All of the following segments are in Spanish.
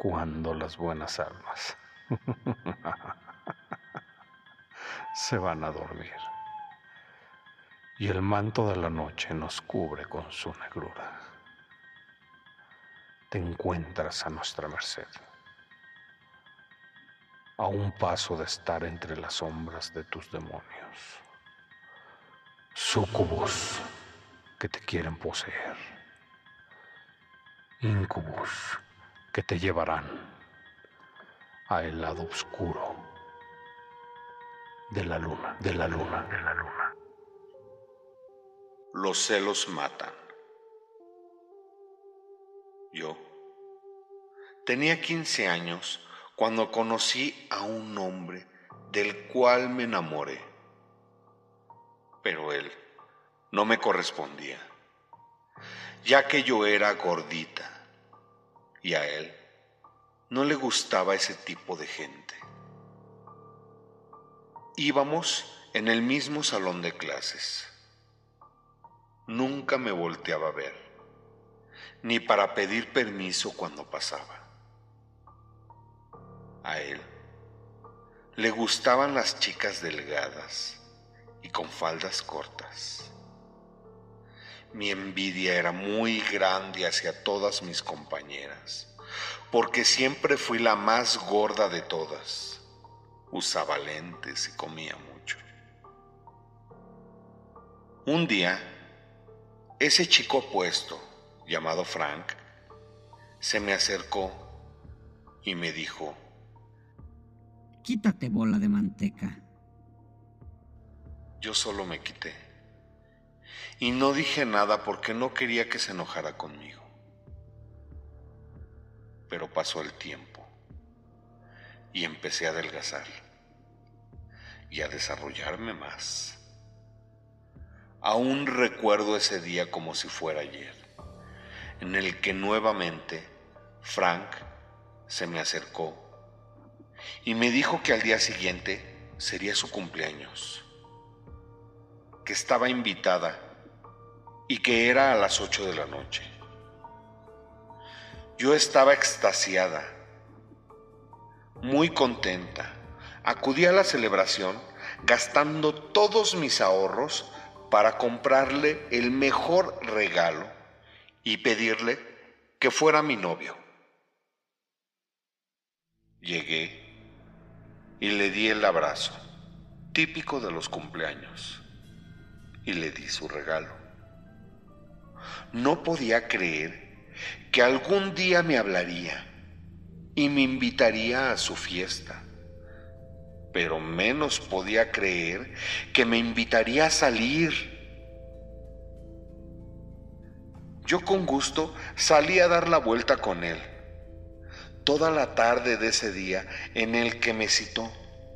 cuando las buenas almas se van a dormir y el manto de la noche nos cubre con su negrura. Te encuentras a nuestra merced, a un paso de estar entre las sombras de tus demonios, súcubos que te quieren poseer, incubus que te llevarán a el lado oscuro de la luna, de la luna, de la luna. Los celos matan. Yo tenía 15 años cuando conocí a un hombre del cual me enamoré, pero él no me correspondía, ya que yo era gordita y a él no le gustaba ese tipo de gente. Íbamos en el mismo salón de clases. Nunca me volteaba a ver, ni para pedir permiso cuando pasaba. A él le gustaban las chicas delgadas y con faldas cortas. Mi envidia era muy grande hacia todas mis compañeras, porque siempre fui la más gorda de todas. Usaba lentes y comía mucho. Un día, ese chico opuesto, llamado Frank, se me acercó y me dijo: Quítate, bola de manteca. Yo solo me quité y no dije nada porque no quería que se enojara conmigo. Pero pasó el tiempo y empecé a adelgazar y a desarrollarme más. Aún recuerdo ese día como si fuera ayer, en el que nuevamente Frank se me acercó y me dijo que al día siguiente sería su cumpleaños, que estaba invitada y que era a las 8 de la noche. Yo estaba extasiada, muy contenta. Acudí a la celebración gastando todos mis ahorros para comprarle el mejor regalo y pedirle que fuera mi novio. Llegué y le di el abrazo, típico de los cumpleaños, y le di su regalo. No podía creer que algún día me hablaría y me invitaría a su fiesta, pero menos podía creer que me invitaría a salir. Yo con gusto salí a dar la vuelta con él, toda la tarde de ese día en el que me citó.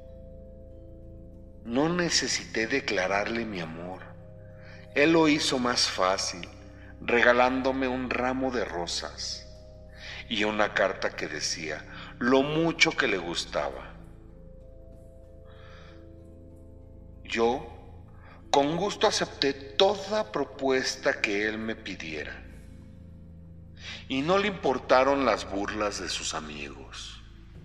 No necesité declararle mi amor. Él lo hizo más fácil, regalándome un ramo de rosas y una carta que decía lo mucho que le gustaba. Yo, con gusto, acepté toda propuesta que él me pidiera, y no le importaron las burlas de sus amigos.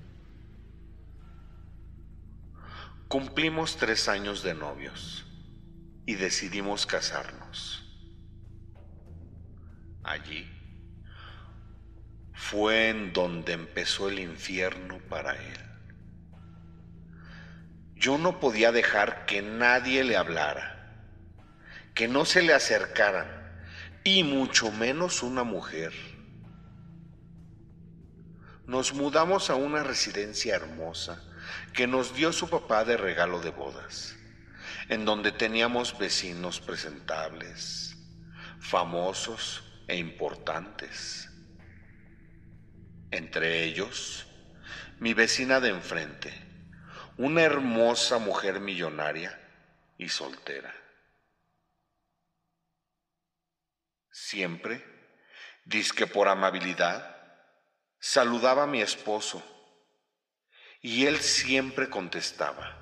Cumplimos 3 años de novios y decidimos casarnos. Allí fue en donde empezó el infierno para él. Yo no podía dejar que nadie le hablara, que no se le acercaran, y mucho menos una mujer. Nos mudamos a una residencia hermosa que nos dio su papá de regalo de bodas, en donde teníamos vecinos presentables, famosos e importantes. Entre ellos, mi vecina de enfrente, una hermosa mujer millonaria y soltera. Siempre, dizque por amabilidad, saludaba a mi esposo y él siempre contestaba.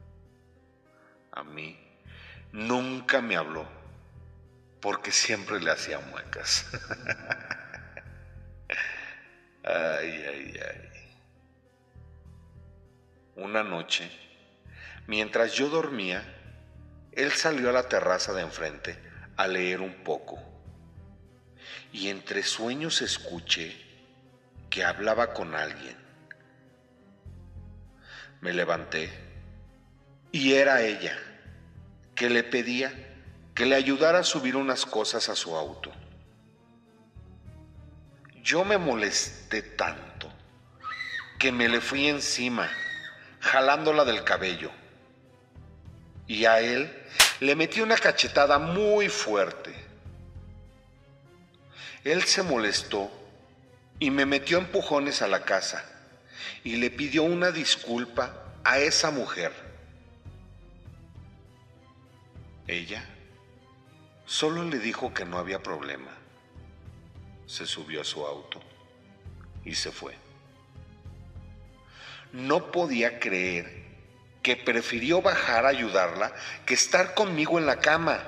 A mí nunca me habló porque siempre le hacía muecas. Ay, ay, ay. Una noche, mientras yo dormía, él salió a la terraza de enfrente a leer un poco. Y entre sueños escuché que hablaba con alguien. Me levanté y era ella, que le pedía que le ayudara a subir unas cosas a su auto. Yo me molesté tanto que me le fui encima, jalándola del cabello. Y a él le metí una cachetada muy fuerte. Él se molestó y me metió a empujones a la casa y le pidió una disculpa a esa mujer. Ella solo le dijo que no había problema. Se subió a su auto y se fue. No podía creer que prefirió bajar a ayudarla que estar conmigo en la cama.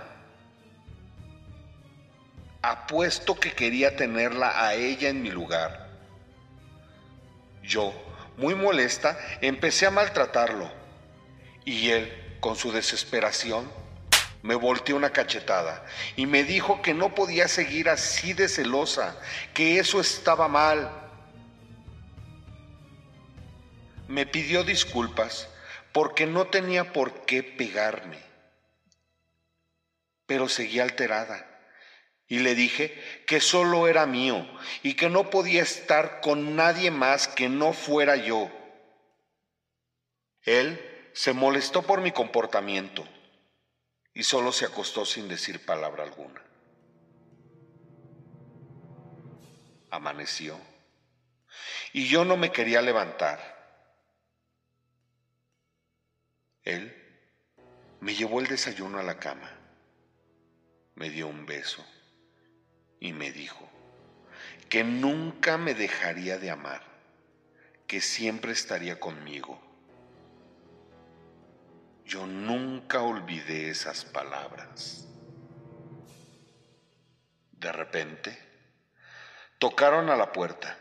Apuesto que quería tenerla a ella en mi lugar. Yo, muy molesta, empecé a maltratarlo y él, con su desesperación, me volteó una cachetada y me dijo que no podía seguir así de celosa, que eso estaba mal. Me pidió disculpas porque no tenía por qué pegarme, pero seguía alterada y le dije que solo era mío y que no podía estar con nadie más que no fuera yo. Él se molestó por mi comportamiento y solo se acostó sin decir palabra alguna. Amaneció y yo no me quería levantar. Él me llevó el desayuno a la cama, me dio un beso y me dijo que nunca me dejaría de amar, que siempre estaría conmigo. Yo nunca olvidé esas palabras. De repente, tocaron a la puerta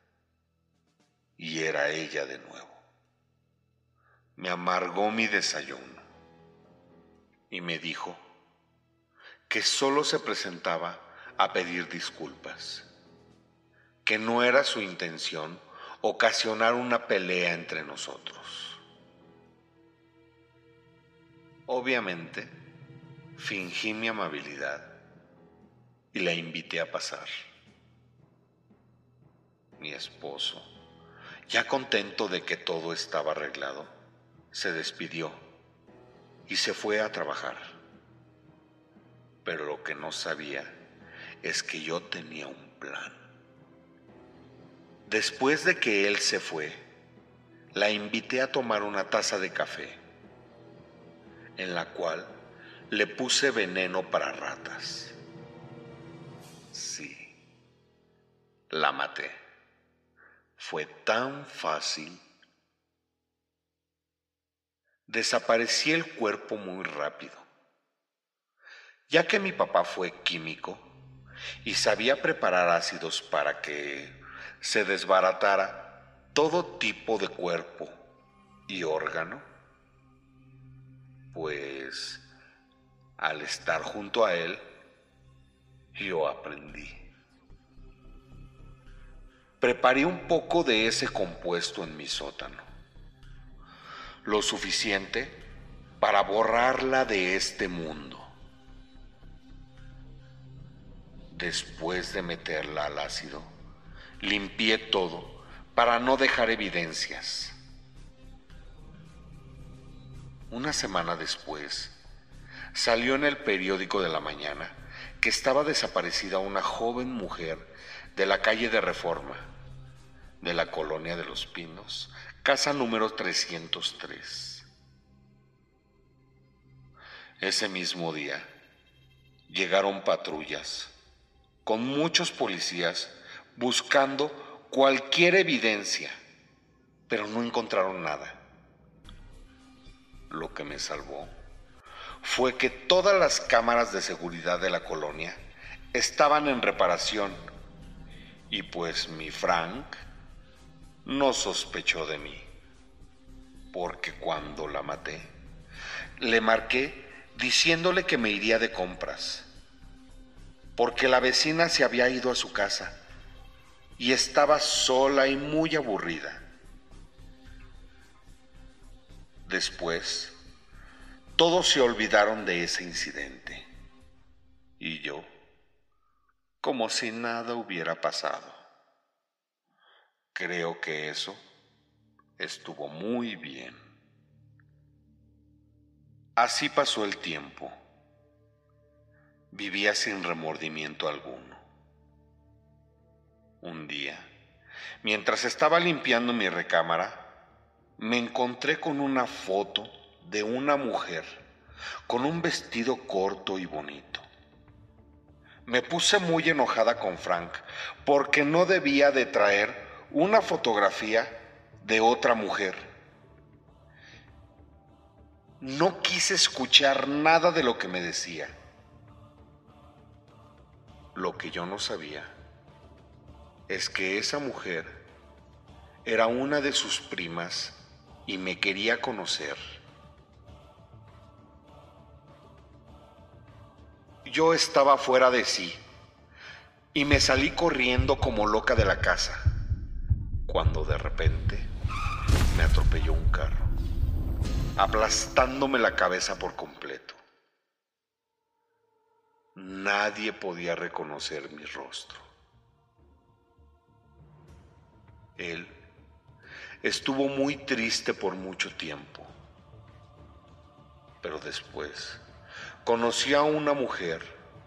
y era ella de nuevo. Me amargó mi desayuno y me dijo que solo se presentaba a pedir disculpas, que no era su intención ocasionar una pelea entre nosotros. Obviamente, fingí mi amabilidad y la invité a pasar. Mi esposo, ya contento de que todo estaba arreglado, se despidió y se fue a trabajar. Pero lo que no sabía es que yo tenía un plan. Después de que él se fue, la invité a tomar una taza de café, en la cual le puse veneno para ratas. Sí, la maté. Fue tan fácil. Desaparecí el cuerpo muy rápido, ya que mi papá fue químico y sabía preparar ácidos para que se desbaratara todo tipo de cuerpo y órgano. Pues al estar junto a él, yo aprendí. Preparé un poco de ese compuesto en mi sótano, lo suficiente para borrarla de este mundo. Después de meterla al ácido, limpié todo para no dejar evidencias. Una semana después, salió en el periódico de la mañana que estaba desaparecida una joven mujer de la calle de Reforma, de la colonia de Los Pinos, casa número 303. Ese mismo día, llegaron patrullas con muchos policías buscando cualquier evidencia, pero no encontraron nada. Lo que me salvó fue que todas las cámaras de seguridad de la colonia estaban en reparación y pues mi Frank no sospechó de mí. porque cuando la maté, le marqué diciéndole que me iría de compras, porque la vecina se había ido a su casa y estaba sola y muy aburrida. Después, todos se olvidaron de ese incidente y yo, como si nada hubiera pasado. Creo que eso estuvo muy bien. Así pasó el tiempo. Vivía sin remordimiento alguno. Un día, mientras estaba limpiando mi recámara, me encontré con una foto de una mujer con un vestido corto y bonito. Me puse muy enojada con Frank porque no debía de traer una fotografía de otra mujer. No quise escuchar nada de lo que me decía. Lo que yo no sabía es que esa mujer era una de sus primas y me quería conocer. Yo estaba fuera de sí y me salí corriendo como loca de la casa, cuando de repente me atropelló un carro, aplastándome la cabeza por completo. Nadie podía reconocer mi rostro. Él estuvo muy triste por mucho tiempo, pero después conocí a una mujer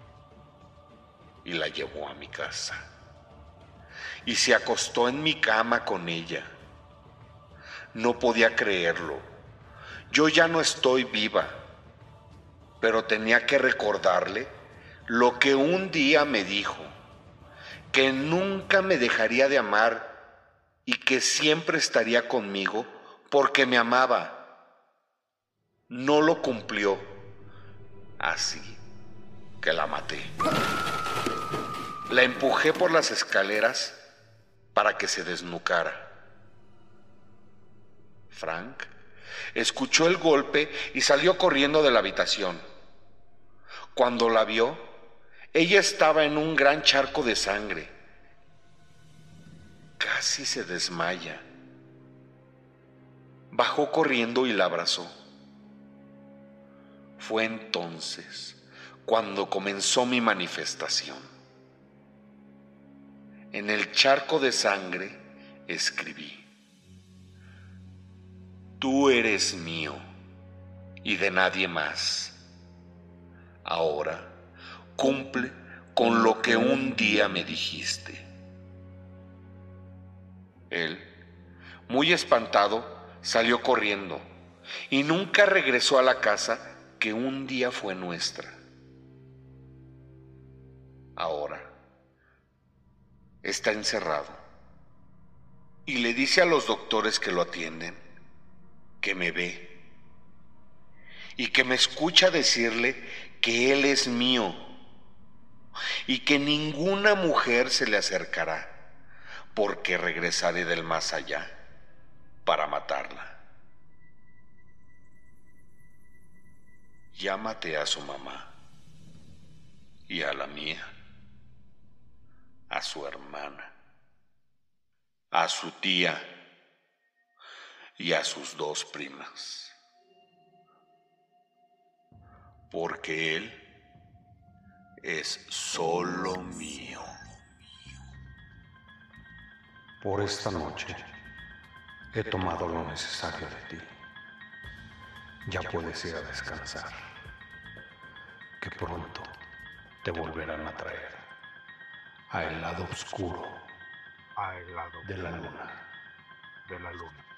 y la llevó a mi casa y se acostó en mi cama con ella. No podía creerlo. Yo ya no estoy viva, pero tenía que recordarle lo que un día me dijo, que nunca me dejaría de amar y que siempre estaría conmigo porque me amaba. No lo cumplió, así que la maté. La empujé por las escaleras para que se desnucara. Frank escuchó el golpe y salió corriendo de la habitación. Cuando la vio, ella estaba en un gran charco de sangre. Casi se desmaya. Bajó corriendo y la abrazó. Fue entonces cuando comenzó mi manifestación. En el charco de sangre escribí: tú eres mío y de nadie más. Ahora cumple con lo que un día me dijiste. Él, muy espantado, salió corriendo y nunca regresó a la casa que un día fue nuestra. Ahora está encerrado y le dice a los doctores que lo atienden que me ve y que me escucha decirle que él es mío y que ninguna mujer se le acercará porque regresaré del más allá para matarla. Ya maté a su mamá y a la mía, a su hermana, a su tía y a sus 2 primas, porque él es solo mío. Por esta noche he tomado lo necesario de ti. Ya puedes ir a descansar, que pronto te volverán a traer al lado oscuro al lado de la luna. de la luna.